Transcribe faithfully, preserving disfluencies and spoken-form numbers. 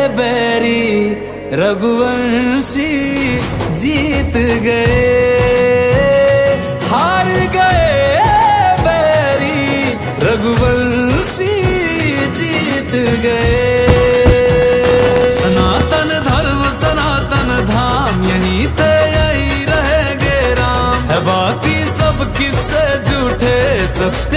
बैरी रघुवंशी जीत गए, हार गए बैरी रघुवंशी जीत गए। सनातन धर्म सनातन धाम यहीं ते यहीं रहेंगे राम, है बाकी सब किस्से झूठे सब